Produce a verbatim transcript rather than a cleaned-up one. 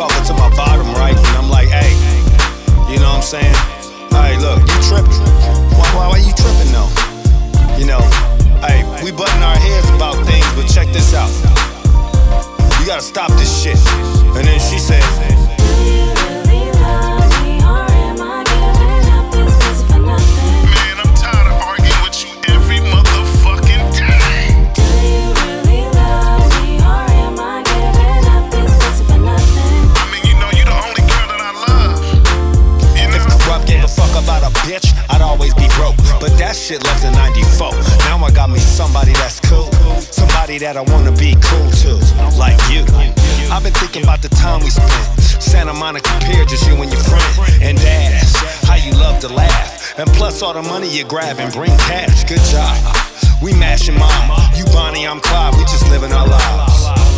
talking to my bottom, right? And I'm like, hey, you know what I'm saying? Hey, look, you tripping. Why, why, why you tripping though? You know, hey, we butting our heads about things, but check this out. You gotta stop this shit. And then she said, bitch, I'd always be broke, but that shit left in ninety-four. Now I got me somebody that's cool, somebody that I wanna be cool to, like you. I've been thinking about the time we spent Santa Monica Pier, just you and your friend. And dash, how you love to laugh. And plus all the money you grab and bring cash. Good job, we mashing mom. You Bonnie, I'm Clyde, we just living our lives.